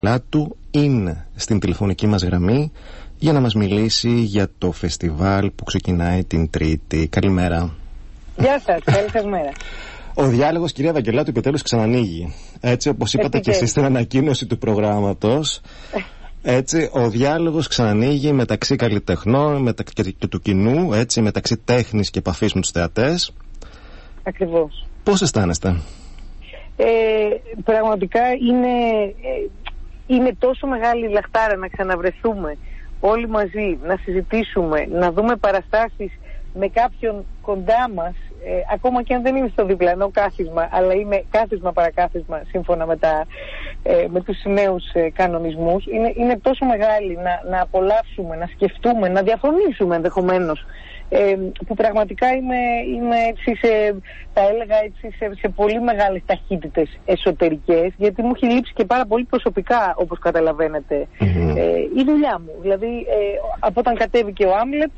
Λάτου είναι στην τηλεφωνική μας γραμμή για να μας μιλήσει για το φεστιβάλ που ξεκινάει την Τρίτη. Καλημέρα. Γεια σας, καλή σας μέρα. Ο διάλογος, κυρία Βαγγελάτου, επιτέλους ξανανοίγει. Έτσι, όπως είπατε και εσείς στην ανακοίνωση του προγράμματος. Έτσι, ο διάλογος ξανανοίγει μεταξύ καλλιτεχνών και του κοινού, έτσι, μεταξύ τέχνης και επαφής με τους θεατές. Ακριβώς. Πώς αισθάνεστε? Πραγματικά είναι τόσο μεγάλη λαχτάρα να ξαναβρεθούμε όλοι μαζί, να συζητήσουμε, να δούμε παραστάσεις με κάποιον κοντά μας, ακόμα και αν δεν είναι στο διπλανό κάθισμα, αλλά είναι κάθισμα παρακάθισμα σύμφωνα με τους νέους κανονισμούς. Είναι τόσο μεγάλη να απολαύσουμε, να σκεφτούμε, να διαφωνήσουμε ενδεχομένως, που πραγματικά είμαι έτσι θα έλεγα έτσι σε πολύ μεγάλες ταχύτητες εσωτερικές, γιατί μου έχει λείψει και πάρα πολύ προσωπικά, όπως καταλαβαίνετε, η δουλειά μου. Δηλαδή από όταν κατέβηκε ο Άμλετ,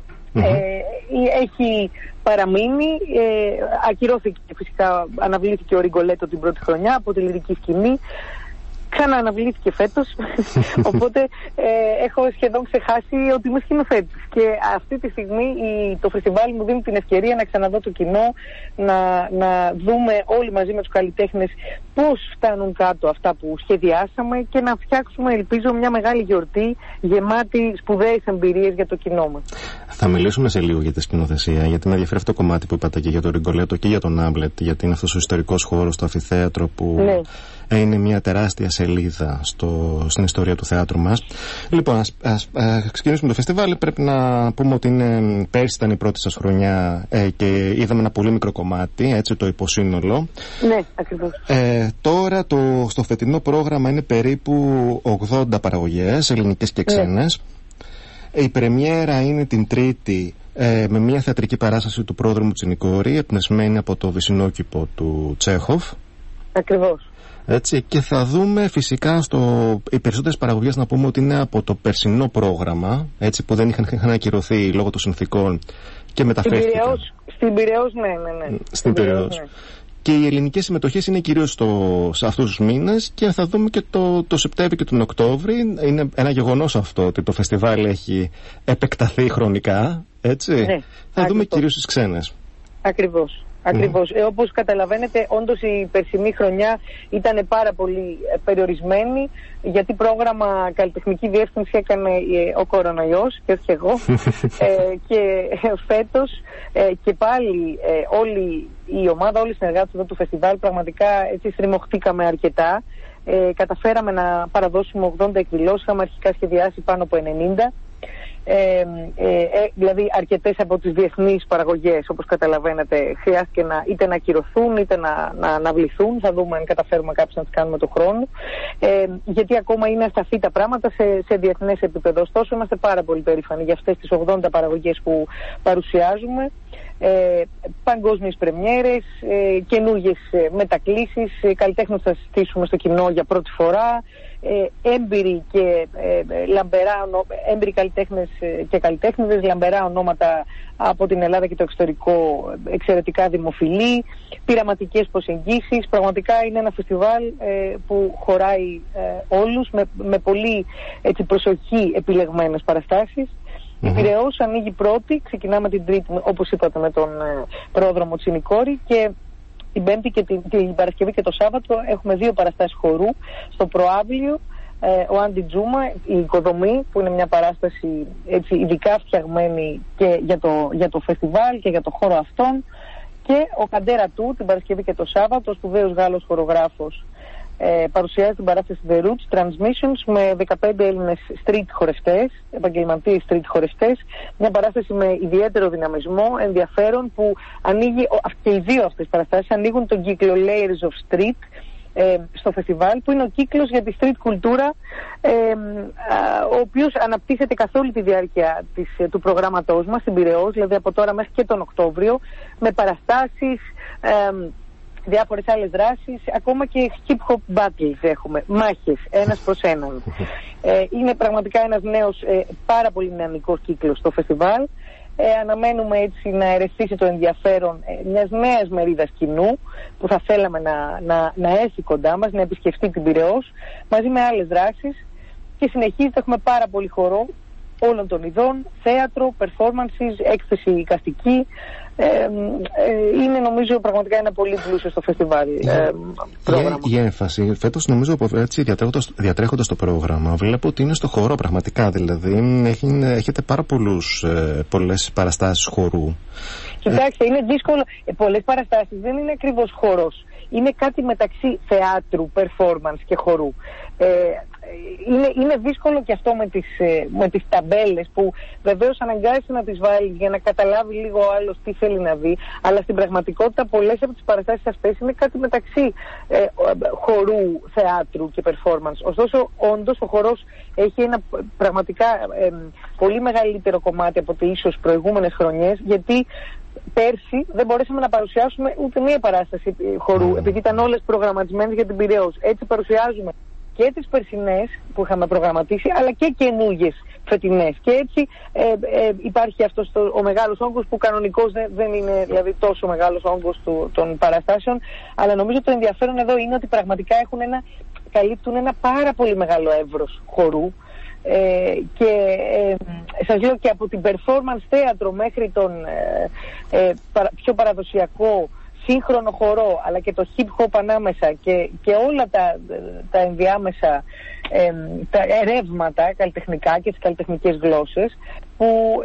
έχει παραμείνει, ακυρώθηκε φυσικά, αναβλήθηκε ο Ριγκολέτο την πρώτη χρονιά από τη λυρική σκηνή, ξανααναβλήθηκε φέτος. Οπότε έχω σχεδόν ξεχάσει ότι είμαι σκηνοθέτης. Και αυτή τη στιγμή το φεστιβάλ μου δίνει την ευκαιρία να ξαναδώ το κοινό, να δούμε όλοι μαζί με τους καλλιτέχνες πώς φτάνουν κάτω αυτά που σχεδιάσαμε και να φτιάξουμε, ελπίζω, μια μεγάλη γιορτή γεμάτη σπουδαίες εμπειρίες για το κοινό μας. Θα μιλήσουμε σε λίγο για τη σκηνοθεσία, γιατί με ενδιαφέρει αυτό το κομμάτι που είπατε και για τον Ριγκολέτο και για τον Άμλετ, γιατί είναι αυτός ο ιστορικός χώρος, το αμφιθέατρο που είναι μια τεράστια σελίδα στην ιστορία του θεάτρου μας. Λοιπόν, ας ξεκινήσουμε το φεστιβάλ. Πρέπει να πούμε ότι πέρσι ήταν η πρώτη σας χρονιά και είδαμε ένα πολύ μικρό κομμάτι, έτσι, το υποσύνολο. Ναι, ακριβώς. Τώρα στο φετινό πρόγραμμα είναι περίπου 80 παραγωγές, ελληνικές και ξένες. Η πρεμιέρα είναι την Τρίτη με μια θεατρική παράσταση του πρόδρομου Τσινικόρη, εμπνευσμένη από το Βυσσινόκηπο του Τσέχοφ. Ακριβώς. Έτσι, και θα δούμε φυσικά οι περισσότερες παραγωγές, να πούμε ότι είναι από το περσινό πρόγραμμα, έτσι, που δεν είχαν ακυρωθεί λόγω των συνθήκων και μεταφέρθηκαν. Στην Πειραιώς, ναι. Στην Πειραιώς. Ναι. Και οι ελληνικές συμμετοχές είναι κυρίως σε αυτούς τους μήνες και θα δούμε και το Σεπτέμβριο και τον Οκτώβριο. Είναι ένα γεγονός αυτό ότι το φεστιβάλ έχει επεκταθεί χρονικά, έτσι. Ναι, θα δούμε κυρίως τις ξένες. Ακριβώς. Όπως καταλαβαίνετε, όντως η περσινή χρονιά ήταν πάρα πολύ περιορισμένη, γιατί πρόγραμμα καλλιτεχνική διεύθυνση έκανε ο κορονοϊός και όχι εγώ. Και φέτος και πάλι όλη η ομάδα, όλοι οι συνεργάτες εδώ του φεστιβάλ, πραγματικά έτσι στριμωχτήκαμε αρκετά. Καταφέραμε να παραδώσουμε 80 εκδηλώσεις, είχαμε αρχικά σχεδιάσει πάνω από 90. Δηλαδή αρκετές από τις διεθνείς παραγωγές, όπως καταλαβαίνετε, χρειάστηκε είτε να ακυρωθούν είτε να αναβληθούν. Θα δούμε αν καταφέρουμε κάποιες να τις κάνουμε το χρόνο, γιατί ακόμα είναι ασταθή τα πράγματα σε διεθνές επίπεδο. Ωστόσο είμαστε πάρα πολύ περήφανοι για αυτές τις 80 παραγωγές που παρουσιάζουμε. Παγκόσμιες πρεμιέρες, καινούργιες μετακλήσεις, καλλιτέχνες θα συστήσουμε στο κοινό για πρώτη φορά, έμπειροι και έμπειροι καλλιτέχνες και καλλιτέχνες, λαμπερά ονόματα από την Ελλάδα και το εξωτερικό, εξαιρετικά δημοφιλή, πειραματικές προσεγγίσεις. Πραγματικά είναι ένα φεστιβάλ που χωράει όλους με πολύ έτσι, προσοχή επιλεγμένες παραστάσεις. Η Πειραιώς ανοίγει πρώτη, ξεκινάμε την Τρίτη, όπως είπατε, με τον πρόδρομο Τσινικόρη, και την Πέμπτη και την Παρασκευή και το Σάββατο έχουμε 2 παραστάσεις χορού στο Προάβλιο. Ο Άντι Τζούμα, η οικοδομή, που είναι μια παράσταση έτσι, ειδικά φτιαγμένη και για το φεστιβάλ και για το χώρο αυτόν, και ο Καντέρα του την Παρασκευή και το Σάββατο, ο σπουδαίος Γάλλος χορογράφος, παρουσιάζει την παράσταση The Roots Transmissions με 15 Έλληνες street χορευτές, επαγγελματίες street χορευτές. Μια παράσταση με ιδιαίτερο δυναμισμό, ενδιαφέρον, που ανοίγει, και οι 2 αυτές παραστάσεις ανοίγουν τον κύκλο Layers of Street στο φεστιβάλ, που είναι ο κύκλος για τη street κουλτούρα, ο οποίος αναπτύσσεται καθ' όλη τη διάρκεια του προγράμματός μας στην Πειραιώς, δηλαδή από τώρα μέχρι και τον Οκτώβριο, με παραστάσεις, διάφορες άλλες δράσεις, ακόμα και hip hop battles έχουμε, μάχες ένας προς έναν. Είναι πραγματικά ένας νέος πάρα πολύ δυναμικός κύκλος στο φεστιβάλ. Αναμένουμε έτσι να ερεθίσει το ενδιαφέρον μιας νέας μερίδας κοινού που θα θέλαμε να έρθει κοντά μας, να επισκεφτεί την Πειραιώς μαζί με άλλες δράσεις, και συνεχίζεται, έχουμε πάρα πολύ χορό όλων των ειδών, θέατρο, performances, έκθεση εικαστική. Είναι νομίζω πραγματικά ένα πολύ πλούσιο στο φεστιβάλ πρόγραμμα. Η έμφαση φέτος, νομίζω, έτσι διατρέχοντας το πρόγραμμα, βλέπω ότι είναι στο χορό πραγματικά, δηλαδή έχετε πάρα πολλές παραστάσεις χορού. Κοιτάξτε, είναι δύσκολο, πολλές παραστάσεις δεν είναι ακριβώς χορός, είναι κάτι μεταξύ θεάτρου, performance και χορού. Είναι δύσκολο και αυτό με τις ταμπέλες, που βεβαίως αναγκάζεσαι να τις βάλεις για να καταλάβει λίγο ο άλλος τι θέλει να δει, αλλά στην πραγματικότητα πολλές από τις παραστάσεις αυτές είναι κάτι μεταξύ χορού, θεάτρου και performance. Ωστόσο, όντως ο χορός έχει ένα πραγματικά πολύ μεγαλύτερο κομμάτι από τις ίσως προηγούμενες χρονιές, γιατί πέρσι δεν μπορέσαμε να παρουσιάσουμε ούτε μία παράσταση χορού, επειδή ήταν όλες προγραμματισμένες για την Πειραιώς. Έτσι παρουσιάζουμε και τις περσινές που είχαμε προγραμματίσει, αλλά και καινούργιες φετινές. Και έτσι υπάρχει αυτός ο μεγάλος όγκος, που κανονικώς δεν είναι δηλαδή τόσο μεγάλος όγκος των παραστάσεων, αλλά νομίζω το ενδιαφέρον εδώ είναι ότι πραγματικά καλύπτουν ένα πάρα πολύ μεγάλο εύρος χορού. Και σας λέω, και από την performance θέατρο μέχρι τον πιο παραδοσιακό σύγχρονο χορό, αλλά και το hip hop ανάμεσα και όλα τα ενδιάμεσα τα ρεύματα καλλιτεχνικά και τις καλλιτεχνικές γλώσσες, που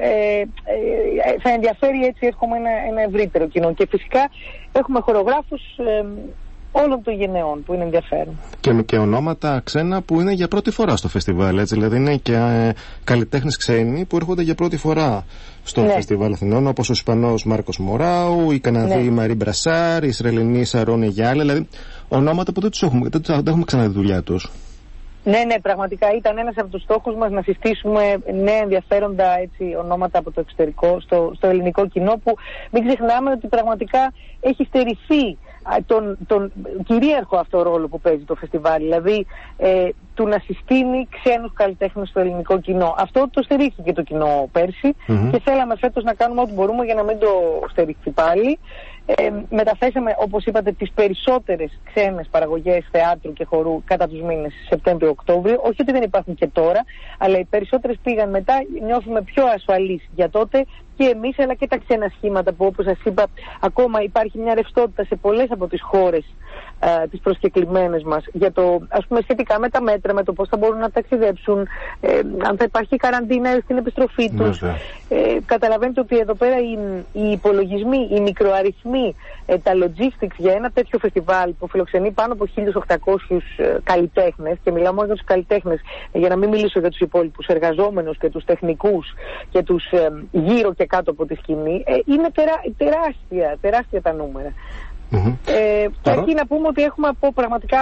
θα ενδιαφέρει έτσι εύχομαι ένα ευρύτερο κοινό. Και φυσικά έχουμε χορογράφους όλων των γενεών που είναι ενδιαφέρον. Και ονόματα ξένα που είναι για πρώτη φορά στο φεστιβάλ, έτσι, δηλαδή είναι και καλλιτέχνες ξένοι που έρχονται για πρώτη φορά στο φεστιβάλ Αθηνών, όπως ο Ισπανός Μάρκος Μωράου, η Καναδή Μαρή Μπρασάρ, η Ισραηλινή Σαρώνη Γιάλε, δηλαδή ονόματα που δεν έχουμε ξαναδεί τη δουλειά τους. Ναι, πραγματικά ήταν ένας από τους στόχους μας να συστήσουμε νέα ενδιαφέροντα έτσι, ονόματα από το εξωτερικό στο ελληνικό κοινό, που μην ξεχνάμε ότι πραγματικά έχει στερηθεί τον κυρίαρχο αυτό ρόλο που παίζει το φεστιβάλ, δηλαδή του να συστήνει ξένους καλλιτέχνες στο ελληνικό κοινό. Αυτό το στηρίχθηκε το κοινό πέρσι και θέλαμε φέτος να κάνουμε ό,τι μπορούμε για να μην το στηρίξει πάλι. Μεταθέσαμε, όπως είπατε, τις περισσότερες ξένες παραγωγές θεάτρου και χορού κατά τους μήνες Σεπτέμβριο-Οκτώβριο. Όχι ότι δεν υπάρχουν και τώρα, αλλά οι περισσότερες πήγαν μετά. Νιώθουμε πιο ασφαλείς για τότε και εμείς, αλλά και τα ξένα σχήματα, που όπως σας είπα ακόμα υπάρχει μια ρευστότητα σε πολλές από τις χώρες τις προσκεκλημένες μας για το, ας πούμε, σχετικά με τα μέτρα, με το πώς θα μπορούν να ταξιδέψουν, αν θα υπάρχει καραντίνα στην επιστροφή τους. Καταλαβαίνετε ότι εδώ πέρα οι υπολογισμοί, οι μικροαριθμοί, τα logistics για ένα τέτοιο φεστιβάλ που φιλοξενεί πάνω από 1.800 καλλιτέχνες, και μιλάω μόνο για τους καλλιτέχνες, για να μην μιλήσω για τους υπόλοιπους εργαζόμενους και τους τεχνικούς και τους γύρω και κάτω από τη σκηνή, είναι τεράστια τα νούμερα. Και εκεί να πούμε ότι έχουμε πραγματικά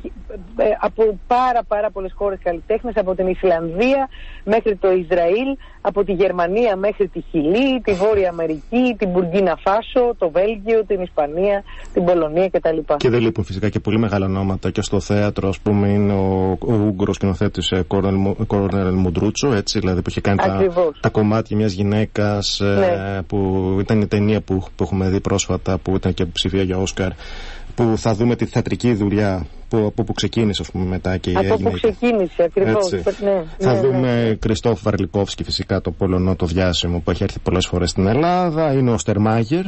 από πάρα πολλές χώρες καλλιτέχνες, από την Ισλανδία μέχρι το Ισραήλ, από τη Γερμανία μέχρι τη Χιλή, τη Βόρεια Αμερική, την Μπουργκίνα Φάσο, το Βέλγιο, την Ισπανία, την Πολωνία κτλ. Και δεν λείπουν φυσικά και πολύ μεγάλα ονόματα και στο θέατρο, ας πούμε, είναι ο Ούγγρος σκηνοθέτης Κόρνελ Μουντρούτσο, έτσι, δηλαδή που είχε κάνει τα κομμάτια μιας γυναίκας, που ήταν η ταινία που έχουμε δει πρόσφατα, που ήταν και ψηφία για Όσκαρ, που θα δούμε τη θεατρική δουλειά από που ξεκίνησε, ας πούμε, μετά και από που ξεκίνησε ακριβώς. Θα δούμε Κριστόφ Βαρλικόφσκι, φυσικά, το Πολωνό, το διάσημο, που έχει έρθει πολλές φορές στην Ελλάδα. Είναι ο Στερμάγερ.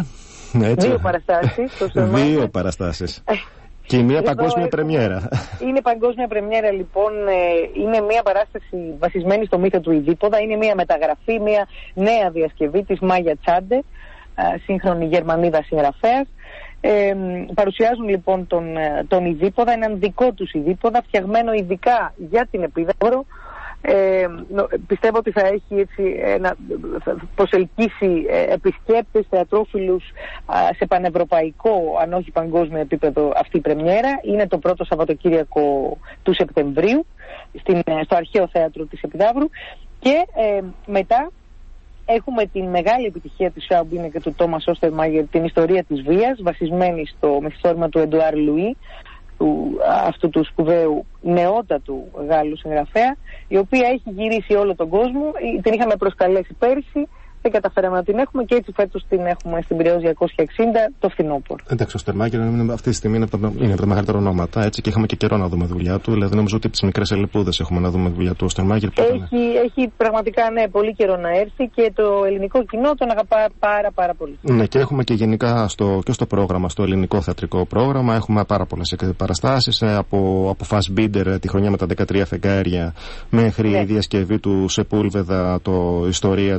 Δύο παραστάσεις. Και η μία παγκόσμια πρεμιέρα. Είναι παγκόσμια πρεμιέρα, λοιπόν. Είναι μια παράσταση βασισμένη στο μύθο του Ιδίπποδα. Είναι μια μεταγραφή, μια νέα διασκευή της Μάγια Τσάντε, σύγχρονη Γερμανίδα συγγραφέας. Παρουσιάζουν λοιπόν τον Ιδίπποδα, έναν δικό τους Ιδίπποδα, φτιαγμένο ειδικά για την Επίδαυρο. Πιστεύω ότι θα έχει έτσι θα προσελκύσει επισκέπτες, θεατρόφιλους σε πανευρωπαϊκό, αν όχι παγκόσμιο επίπεδο, αυτή η πρεμιέρα. Είναι το πρώτο Σαββατοκύριακο του Σεπτεμβρίου στο Αρχαίο Θέατρο της Επιδαύρου. Και μετά έχουμε την μεγάλη επιτυχία της Σάουμπίνε και του Τόμας Όστερμαγερ, την ιστορία της βίας, βασισμένη στο μυθιστόρημα του Εντουάρ Λουί, αυτού του σπουδαίου νεότατου Γάλλου συγγραφέα, η οποία έχει γυρίσει όλο τον κόσμο. Την είχαμε προσκαλέσει πέρσι, δεν καταφέραμε να την έχουμε και έτσι φέτος την έχουμε στην Πειραιώς 260 το φθινόπωρο. Εντάξει, ο Στερμάγερ αυτή τη στιγμή είναι από τα μεγαλύτερα ονόματα, έτσι, και είχαμε και καιρό να δούμε δουλειά του. Δηλαδή, νομίζω ότι από τις μικρές ελπούδες έχουμε να δούμε δουλειά του ο Στερμάγερ. Έχει πραγματικά πολύ καιρό να έρθει και το ελληνικό κοινό τον αγαπά πάρα πολύ. Ναι, και έχουμε και γενικά στο πρόγραμμα, στο ελληνικό θεατρικό πρόγραμμα, έχουμε πάρα πολλές παραστάσεις από Fassbinder τη χρονιά με τα 13 φεγγάρια μέχρι η διασκευή του Σεπούλβεδα, η ιστορία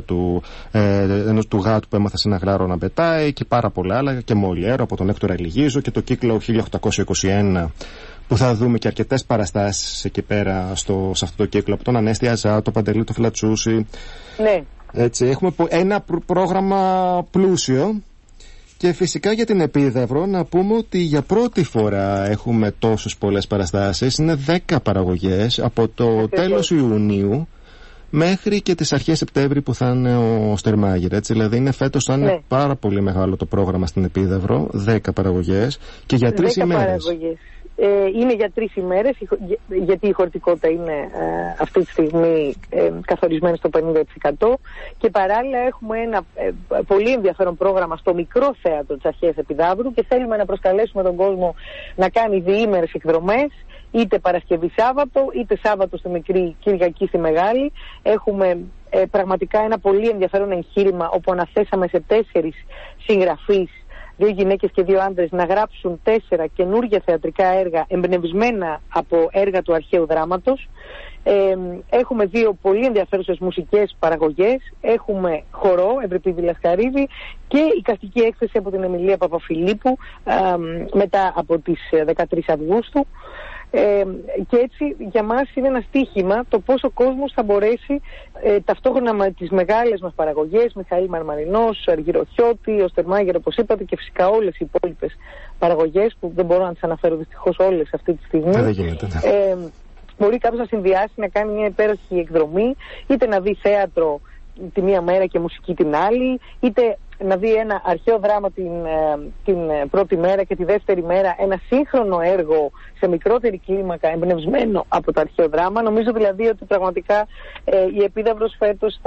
ενός του γάτου που έμαθε σε ένα γράρο να πετάει και πάρα πολλά άλλα, και Μολιέρο από τον Έκτορα Ελιγίζο και το κύκλο 1821 που θα δούμε και αρκετές παραστάσεις εκεί πέρα σε αυτό το κύκλο από τον Ανέστη Αζά, το Παντελή το Φλατσούση. Ναι. Έτσι, έχουμε ένα πρόγραμμα πλούσιο. Και φυσικά για την Επίδαυρο να πούμε ότι για πρώτη φορά έχουμε τόσες πολλές παραστάσεις. Είναι 10 παραγωγές από το τέλος Ιουνίου μέχρι και τις αρχές Σεπτέμβρη που θα είναι ο Στερμάγερ. Έτσι, δηλαδή φέτος θα είναι πάρα πολύ μεγάλο το πρόγραμμα στην Επίδαυρο. 10 παραγωγές και για 3 ημέρες. Παραγωγές. Είναι για 3 ημέρες, γιατί η χωρητικότητα είναι αυτή τη στιγμή καθορισμένη στο 50%, και παράλληλα έχουμε ένα πολύ ενδιαφέρον πρόγραμμα στο μικρό θέατρο της αρχαίας Επιδαύρου και θέλουμε να προσκαλέσουμε τον κόσμο να κάνει διήμερες εκδρομές, είτε Παρασκευή Σάββατο, είτε Σάββατο στη Μικρή, Κυριακή στη Μεγάλη. Έχουμε πραγματικά ένα πολύ ενδιαφέρον εγχείρημα όπου αναθέσαμε σε 4 συγγραφείς, 2 γυναίκες και 2 άντρες, να γράψουν 4 καινούργια θεατρικά έργα εμπνευσμένα από έργα του αρχαίου δράματος. Έχουμε 2 πολύ ενδιαφέρουσες μουσικές παραγωγές. Έχουμε χορό, Ευρυπίδη Λασκαρίδη, και εικαστική έκθεση από την Εμιλία Παπαφιλίππου μετά από τις 13 Αυγούστου. Και έτσι για μας είναι ένα στοίχημα το πώς ο κόσμος θα μπορέσει ταυτόχρονα με τις μεγάλες μας παραγωγές, Μιχαήλ Μαρμαρινός, Αργυροχιώτη, ο Στερμάγερ όπως είπατε, και φυσικά όλες οι υπόλοιπες παραγωγές που δεν μπορώ να τις αναφέρω δυστυχώς όλες αυτή τη στιγμή. Μπορεί κάποιος να συνδυάσει, να κάνει μια υπέροχη εκδρομή, είτε να δει θέατρο τη μία μέρα και μουσική την άλλη, είτε να δει ένα αρχαίο δράμα την πρώτη μέρα και τη δεύτερη μέρα ένα σύγχρονο έργο σε μικρότερη κλίμακα εμπνευσμένο από το αρχαίο δράμα. Νομίζω δηλαδή ότι πραγματικά η Επίδαυρος φέτος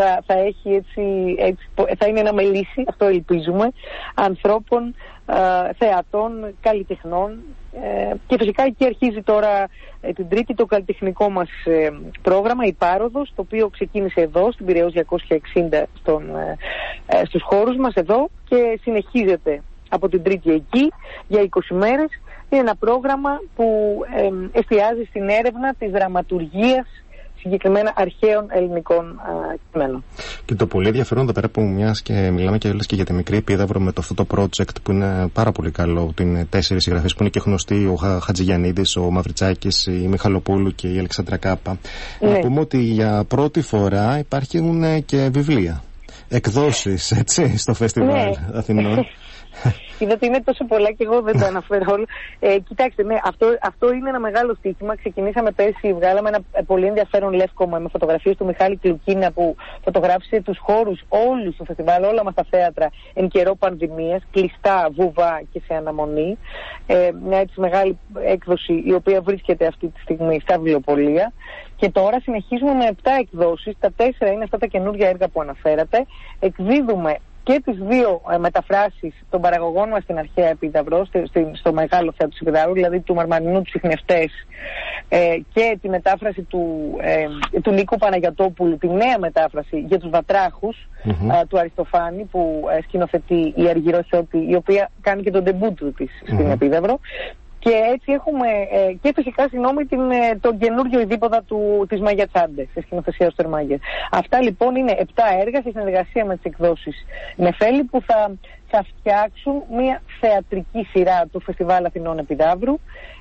θα είναι ένα μελίσι, αυτό ελπίζουμε, ανθρώπων, θεατών, καλλιτεχνών, και φυσικά εκεί αρχίζει τώρα την Τρίτη το καλλιτεχνικό μας πρόγραμμα, η Πάροδος, το οποίο ξεκίνησε εδώ στην Πειραιώς 260 στους χώρους μας εδώ και συνεχίζεται από την Τρίτη εκεί για 20 μέρες. Είναι ένα πρόγραμμα που εστιάζει στην έρευνα της δραματουργίας συγκεκριμένα αρχαίων ελληνικών κειμένων. Και το πολύ ενδιαφέρον εδώ πέρα που μιας και μιλάμε και όλες και για τη Μικρή Επίδαυρο με αυτό το project που είναι πάρα πολύ καλό, ότι είναι 4 συγγραφείς που είναι και γνωστοί, ο Χατζηγιαννίδης, ο Μαυριτσάκης, η Μιχαλοπούλου και η Αλεξάνδρα Κάπα. Ναι. Να πούμε ότι για πρώτη φορά υπάρχουν και βιβλία, εκδόσεις, έτσι, στο Φεστιβάλ Αθηνών. Είδατε είναι τόσο πολλά και εγώ δεν το αναφέρω όλο. Κοιτάξτε, ναι, αυτό είναι ένα μεγάλο στοίχημα. Ξεκινήσαμε πέρσι, βγάλαμε ένα πολύ ενδιαφέρον λεύκομα με φωτογραφίες του Μιχάλη Κλουκίνα που φωτογράφησε τους χώρους όλους του φεστιβάλ, όλα μας τα θέατρα εν καιρό πανδημίας, κλειστά, βουβά και σε αναμονή. Μια έτσι μεγάλη έκδοση η οποία βρίσκεται αυτή τη στιγμή στα βιβλιοπωλεία. Και τώρα συνεχίζουμε με 7 εκδόσεις. Τα 4 είναι αυτά τα καινούργια έργα που αναφέρατε. Εκδίδουμε και τις 2 μεταφράσεις των παραγωγών μας στην αρχαία Επίδαυρο, στο μεγάλο θέατρο της Επιδαύρου, δηλαδή του Μαρμαρινού τους Ιχνευτές, και τη μετάφραση του Νίκου Παναγιατόπουλου, τη νέα μετάφραση για τους Βατράχους του Αριστοφάνη που σκηνοθετεί η Αργυροχιώτη, η οποία κάνει και τον ντεμπούτ της στην Επίδαυρο. Και έτσι έχουμε και φυσικά τον καινούργιο ειδήποδα της Μάγια Τσάντε, σε σκηνοθεσία του Στερμάγερ. Αυτά λοιπόν είναι 7 έργα σε συνεργασία με τις εκδόσεις Νεφέλη που θα φτιάξουν μια θεατρική σειρά του Φεστιβάλ Αθηνών Επιδαύρου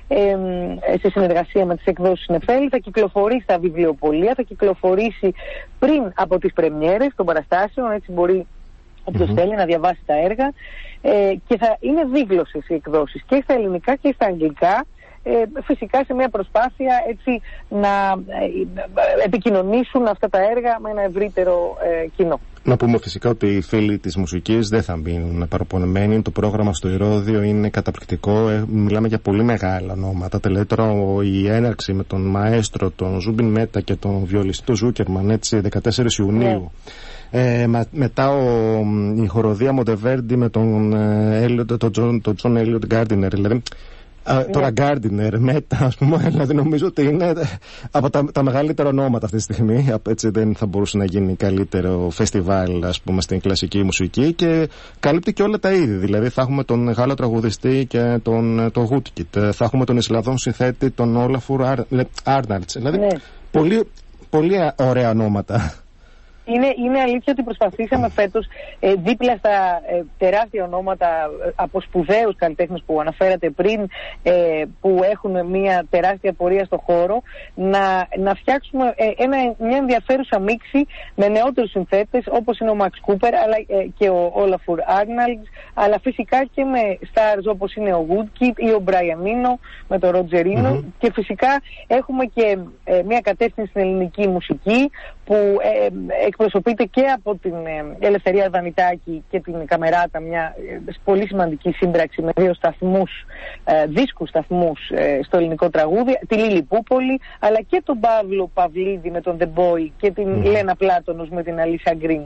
σε συνεργασία με τις εκδόσεις Νεφέλη. Θα κυκλοφορήσει στα βιβλιοπωλεία, θα κυκλοφορήσει πριν από τις πρεμιέρες των παραστάσεων, έτσι μπορεί όποιος θέλει να διαβάσει τα έργα, και θα είναι δίγλωσσες οι εκδόσεις και στα ελληνικά και στα αγγλικά, φυσικά σε μια προσπάθεια έτσι να επικοινωνήσουν αυτά τα έργα με ένα ευρύτερο κοινό. Να πούμε φυσικά ότι οι φίλοι της μουσικής δεν θα μείνουν παραπονεμένοι. Το πρόγραμμα στο Ηρώδειο είναι καταπληκτικό. Μιλάμε για πολύ μεγάλα ονόματα. Δηλαδή τώρα η έναρξη με τον μαέστρο, τον Ζούμπιν Μέτα και τον βιολιστή του Ζούκερμαν, έτσι, 14 Ιουνίου. Μετά η χοροδία Μοντεβέρντι με τον Τζον Έλιοτ Γκάρντινερ, δηλαδή. Τώρα Γκάρντινερ, Μέτα, ας πούμε, δηλαδή νομίζω ότι είναι από τα μεγαλύτερα ονόματα αυτή τη στιγμή. Έτσι δεν θα μπορούσε να γίνει καλύτερο φεστιβάλ, ας πούμε, στην κλασική μουσική, και καλύπτει και όλα τα είδη. Δηλαδή θα έχουμε τον Γάλλο τραγουδιστή και τον Γούτκιτ, θα έχουμε τον Ισλανδόν συνθέτη, τον Όλαφουρ Άρναλτς. Δηλαδή πολύ, πολύ ωραία ονόματα. Είναι αλήθεια ότι προσπαθήσαμε φέτος δίπλα στα τεράστια ονόματα από σπουδαίους καλλιτέχνες που αναφέρατε πριν, που έχουν μια τεράστια πορεία στο χώρο, να φτιάξουμε μια ενδιαφέρουσα μίξη με νεότερους συνθέτες όπως είναι ο Μαξ Κούπερ αλλά και ο Όλαφουρ Άρναλντς, αλλά φυσικά και με stars όπως είναι ο Woodkid ή ο Brian Eno με τον Ροτζερίνο, και φυσικά έχουμε και μια κατεύθυνση στην ελληνική μουσική που εκπροσωπείται και από την Ελευθερία Δανητάκη και την Καμεράτα, μια πολύ σημαντική σύμπραξη με 2 σταθμούς, δίσκους σταθμούς στο ελληνικό τραγούδι, τη Λίλη Πούπολη, αλλά και τον Παύλο Παυλίδη με τον The Boy και την Λένα Πλάτωνος με την Αλίσσα Γκριν.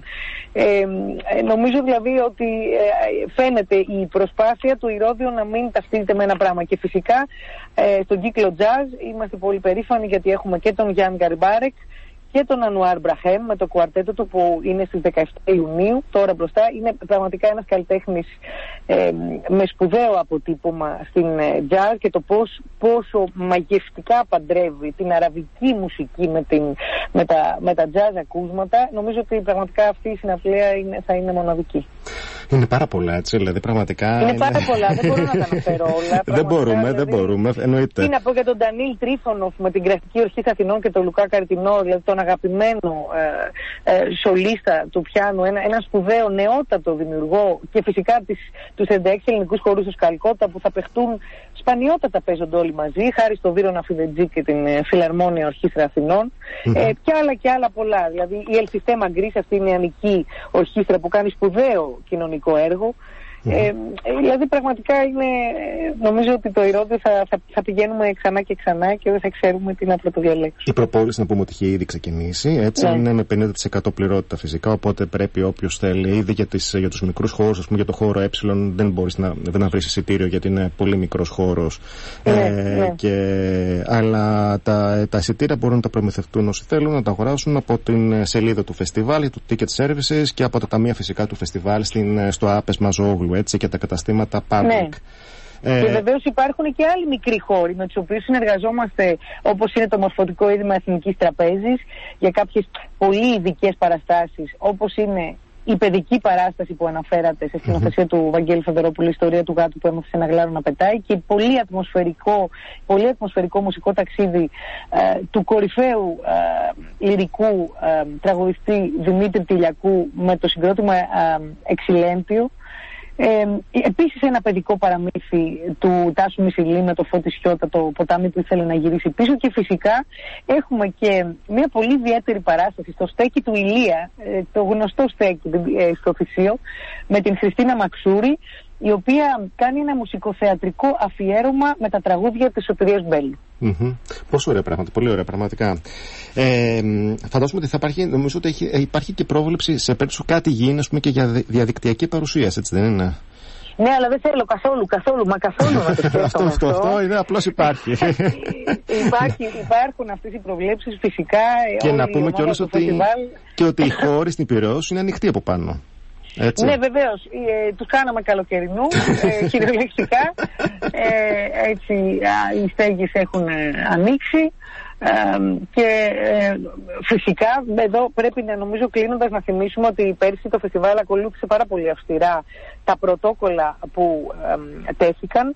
Νομίζω δηλαδή ότι φαίνεται η προσπάθεια του Ηρώδειο να μην ταυτίζεται με ένα πράγμα, και φυσικά στον κύκλο jazz είμαστε πολύ περήφανοι γιατί έχουμε και τον Γιάνν Γκαριμπάρεκ και τον Ανουάρ Μπραχέμ με το κουαρτέτο του που είναι στις 17 Ιουνίου. Τώρα μπροστά είναι πραγματικά ένας καλλιτέχνης με σπουδαίο αποτύπωμα στην jazz, και το πόσο μαγευτικά παντρεύει την αραβική μουσική με τα jazz ακούσματα. Νομίζω ότι πραγματικά αυτή η συναυλία θα είναι μοναδική. Είναι πάρα πολλά, έτσι, δηλαδή πραγματικά. Είναι πάρα πολλά, δεν μπορώ να τα αναφέρω όλα. Δεν μπορούμε, εννοείται. Τι να πω για τον Ντανίλ Τρίφωνοφ με την Κρατική Ορχήστρα Αθηνών και τον Λουκά Καρτινό, δηλαδή τον αγαπημένο σολίστα του πιάνου, ένα σπουδαίο νεότατο δημιουργό, και φυσικά τους 36 ελληνικούς χορούς του Σκαλκότα που θα παιχτούν σπανιότατα, παίζονται όλοι μαζί, χάρη στο Βίρονα Φιδετζή και την Φιλαρμόνια Ορχήστρα Αθηνών, και άλλα πολλά. Δηλαδή η Ελσιστέ Μαγκρίς, αυτή η νεανική ορχήστρα που κάνει σπουδαίο κοινωνικό έργο. Δηλαδή πραγματικά νομίζω ότι το Ηρώδειο θα πηγαίνουμε ξανά και ξανά και δεν θα ξέρουμε τι να πρωτοδιαλέξουμε. Η προπόληση, να πούμε ότι είχε ήδη ξεκινήσει, έτσι, είναι με 50% πληρότητα φυσικά, οπότε πρέπει όποιος θέλει, ήδη για τους μικρούς χώρους, ας πούμε για το χώρο δεν μπορείς να βρεις εισιτήριο γιατί είναι πολύ μικρός χώρος, αλλά τα εισιτήρια μπορούν να τα προμηθευτούν όσοι θέλουν, να τα αγοράσουν από την σελίδα του φεστιβάλ, του Ticket Services, και από τα ταμεία φυσικά του φεστιβάλ στο Άπες Μαζόγλου, έτσι, και τα καταστήματα public. Και βεβαίως υπάρχουν και άλλοι μικροί χώροι με τους οποίους συνεργαζόμαστε, όπως είναι το Μορφωτικό Ίδρυμα Εθνικής Τραπέζης, για κάποιες πολύ ειδικές παραστάσεις, όπως είναι η παιδική παράσταση που αναφέρατε σε σκηνοθεσία του Βαγγέλη Φεδερόπουλου, η ιστορία του γάτου που έμαθε σε ένα γλάρο να πετάει, και πολύ ατμοσφαιρικό μουσικό ταξίδι του κορυφαίου λυρικού τραγουδιστή Δημήτρη Τηλιακού με το συγκρότημα Εξιλέντιο. Επίσης ένα παιδικό παραμύθι του Τάσου Μισηλή με το Φώτη Σιώτα, το ποτάμι που ήθελε να γυρίσει πίσω, και φυσικά έχουμε και μια πολύ ιδιαίτερη παράσταση στο στέκι του Ηλία, το γνωστό στέκι στο Θησίο, με την Χριστίνα Μαξούρη, η οποία κάνει ένα μουσικοθεατρικό αφιέρωμα με τα τραγούδια της Σωτηρίας Μπέλη. Πόσο ωραία πράγματα, πολύ ωραία πραγματικά. Φαντάζομαι ότι θα υπάρχει, νομίζω ότι υπάρχει και πρόβλεψη σε περίπτωση κάτι γίνει, ας πούμε, και για διαδικτυακή παρουσίαση, έτσι δεν είναι? Ναι, αλλά δεν θέλω καθόλου να το σκέφτομαι αυτό είναι, απλώς υπάρχει. Υπάρχουν αυτές οι προβλέψεις φυσικά. Και να πούμε κιόλας ότι οι χώροι στην Πειραιώ είναι ανοιχτοί από πάνω. Έτσι. Ναι, βεβαίως. Τους κάναμε καλοκαιρινού, κυριολεκτικά. Έτσι, οι στέγες έχουν ανοίξει. Και φυσικά εδώ πρέπει, νομίζω, κλείνοντας, να θυμίσουμε ότι πέρσι το φεστιβάλ ακολούθησε πάρα πολύ αυστηρά τα πρωτόκολλα που τέθηκαν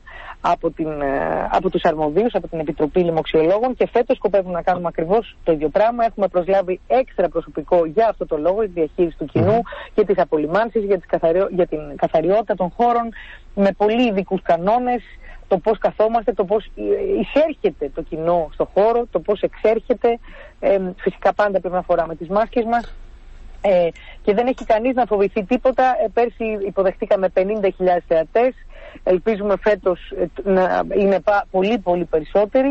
από τους αρμοδίους, από την Επιτροπή Λοιμοξιολόγων, και φέτος σκοπεύουμε να κάνουμε ακριβώς το ίδιο πράγμα. Έχουμε προσλάβει έξτρα προσωπικό για αυτό το λόγο, για τη διαχείριση του κοινού, για τις απολυμάνσεις, για την καθαριότητα των χώρων, με πολύ ειδικούς κανόνες. Το πώς καθόμαστε, το πώς εισέρχεται το κοινό στο χώρο, το πώς εξέρχεται. Φυσικά πάντα πρέπει να φοράμε τις μάσκες μας. Και δεν έχει κανείς να φοβηθεί τίποτα. Πέρσι υποδεχτήκαμε 50.000 θεατές. Ελπίζουμε φέτος να είναι πολύ πολύ περισσότεροι.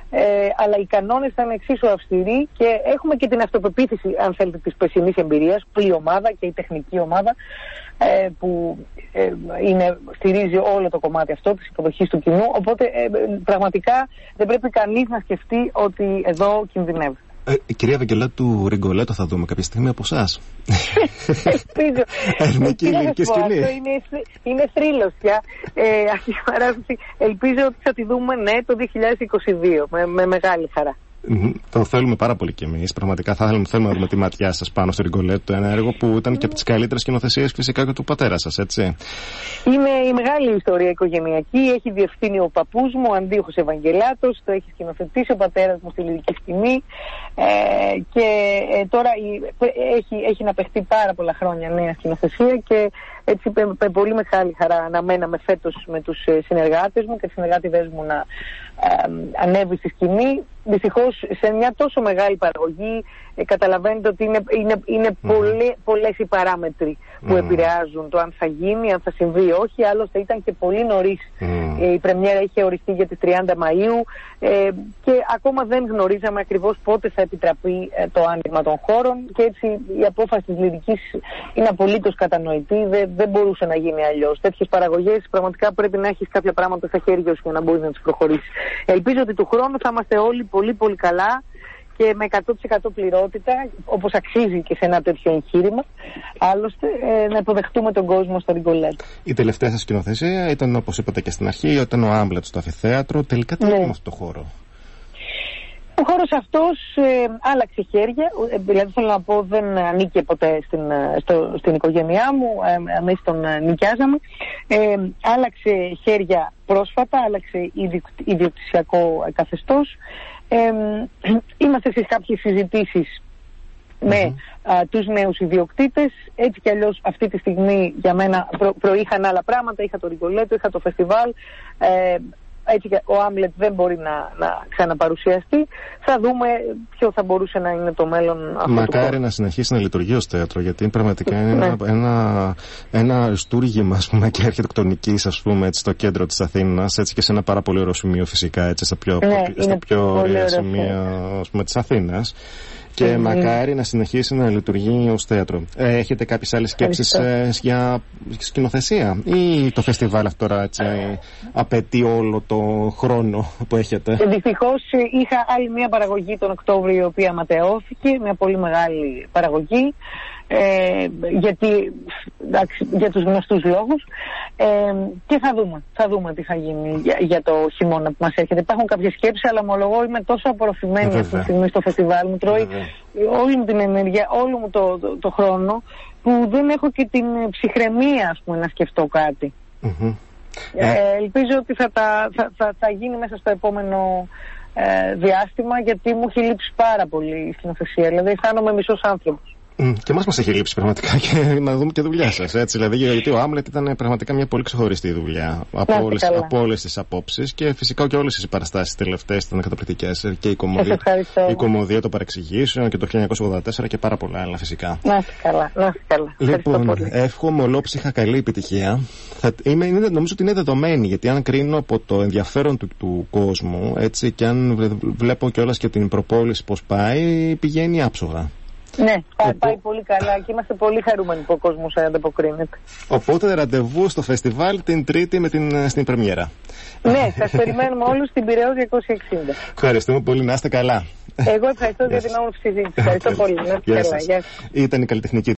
αλλά οι κανόνες θα είναι εξίσου αυστηροί και έχουμε και την αυτοπεποίθηση, αν θέλετε, της περσινής εμπειρίας, που η ομάδα και η τεχνική ομάδα που στηρίζει όλο το κομμάτι αυτό της υποδοχής του κοινού, οπότε πραγματικά δεν πρέπει κανείς να σκεφτεί ότι εδώ κινδυνεύει. Κυρία Ευαγγελάτου Ριγκολέτο, θα δούμε κάποια στιγμή από εσάς. Ελπίζω. Ελληνική σκηνή. Είναι θρύλος πια αυτή η παράδοση. Ελπίζω ότι θα τη δούμε, ναι, το 2022 με μεγάλη χαρά. Το θέλουμε πάρα πολύ κι εμείς. Πραγματικά θέλουμε να δούμε τη ματιά σας πάνω στο Ριγκολέτο. Ένα έργο που ήταν και από τις καλύτερες σκηνοθεσίες φυσικά και του πατέρα σας, έτσι. Είναι η μεγάλη ιστορία οικογενειακή. Έχει διευθύνει ο παππούς μου, ο Αντίοχος Ευαγγελάτος. Το έχει σκηνοθετήσει ο πατέρας μου στη λυρική σκηνή. Και τώρα έχει να παιχτεί πάρα πολλά χρόνια νέα σκηνοθεσία. Και έτσι με πολύ μεγάλη χαρά αναμέναμε φέτος με τους συνεργάτες μου και τις συνεργάτηδες μου να ανέβει στη σκηνή. Δυστυχώς σε μια τόσο μεγάλη παραγωγή καταλαβαίνετε ότι είναι πολλές οι παράμετροι που επηρεάζουν το αν θα γίνει, αν θα συμβεί ή όχι. Άλλωστε ήταν και πολύ νωρίς. Η πρεμιέρα είχε οριστεί για τις 30 Μαΐου και ακόμα δεν γνωρίζαμε ακριβώς πότε θα επιτραπεί το άνοιγμα των χώρων, και έτσι η απόφαση της λυρικής είναι απολύτως κατανοητή. Δεν μπορούσε να γίνει αλλιώς. Τέτοιες παραγωγές πραγματικά πρέπει να έχεις κάποια πράγματα στα χέρια σου για να μπορείς να τις προχωρήσεις. Ελπίζω ότι του χρόνου θα είμαστε όλοι πολύ πολύ καλά και με 100% πληρότητα, όπως αξίζει και σε ένα τέτοιο εγχείρημα. Άλλωστε, να υποδεχτούμε τον κόσμο στο Ριγκολέτο. Η τελευταία σας σκηνοθεσία ήταν, όπως είπατε και στην αρχή, ήταν ο Άμπλετ στο Αμφιθέατρο. Τελικά τι έγινε με αυτό το χώρο? Ο χώρος αυτός άλλαξε χέρια, δηλαδή θέλω να πω δεν ανήκε ποτέ στην οικογένειά μου, εμείς τον νοικιάζαμε. Άλλαξε χέρια πρόσφατα, άλλαξε ιδιοκτησιακό καθεστώς. Είμαστε σε κάποιες συζητήσεις με τους νέους ιδιοκτήτες. Έτσι κι αλλιώς αυτή τη στιγμή για μένα προείχαν άλλα πράγματα. Είχα το Ριγκολέτο, είχα το φεστιβάλ. Έτσι ο Άμπλετ δεν μπορεί να ξαναπαρουσιαστεί. Θα δούμε ποιο θα μπορούσε να είναι το μέλλον αυτού. Μακάρι να συνεχίσει να λειτουργεί ως θέατρο, γιατί πραγματικά είναι ένα αριστούργημα, ας πούμε, και αρχιτεκτονικής, ας πούμε, έτσι, στο κέντρο της Αθήνας, έτσι, και σε ένα πάρα πολύ ωραίο σημείο φυσικά, έτσι, στα πιο ωραία σημεία, ας πούμε, της Αθήνας. Και μακάρι να συνεχίσει να λειτουργεί ως θέατρο. Έχετε κάποιες άλλες σκέψεις για σκηνοθεσία, ή το φεστιβάλ αυτό τώρα έτσι απαιτεί όλο το χρόνο που έχετε? Δυστυχώς είχα άλλη μια παραγωγή τον Οκτώβριο, η οποία ματαιώθηκε, μια πολύ μεγάλη παραγωγή. Για τους γνωστούς λόγους, και θα δούμε τι θα γίνει για το χειμώνα που μας έρχεται. Υπάρχουν κάποιες σκέψεις, αλλά ομολογώ είμαι τόσο απορροφημένη αυτή τη στιγμή στο φεστιβάλ, μου τρώει όλη μου την ενέργεια, όλο μου το χρόνο, που δεν έχω και την ψυχραιμία, ας πούμε, να σκεφτώ κάτι. Ελπίζω ότι θα γίνει μέσα στο επόμενο διάστημα, γιατί μου έχει λείψει πάρα πολύ η σκηνοθεσία, δηλαδή αισθάνομαι μισός άνθρωπος. Και μας έχει λείψει πραγματικά, και να δούμε και δουλειά σας, έτσι, δηλαδή, γιατί ο Άμπλετ ήταν πραγματικά μια πολύ ξεχωριστή δουλειά από όλες τις απόψεις, και φυσικά και όλες οι παραστάσεις τελευταίες ήταν καταπληκτικές, και η Κομμωδία των Παρεξηγήσεων και το 1984 και πάρα πολλά άλλα φυσικά. Να είστε καλά. Λοιπόν, εύχομαι ολόψυχα καλή επιτυχία. Νομίζω ότι είναι δεδομένη, γιατί αν κρίνω από το ενδιαφέρον του κόσμου, έτσι, και αν βλέπω κιόλας και την προπόληση πώς πάει, πηγαίνει άψογα. Ναι, πάει πολύ καλά και είμαστε πολύ χαρούμενοι που ο κόσμος ανταποκρίνεται. Οπότε ραντεβού στο φεστιβάλ την Τρίτη στην πρεμιέρα. Ναι, σας περιμένουμε όλους στην Πειραιώς 260. Ευχαριστούμε πολύ, να είστε καλά. Εγώ ευχαριστώ για την όμορφη συζήτηση. Ευχαριστώ πολύ. Να είστε καλά. Ήταν η καλλιτεχνική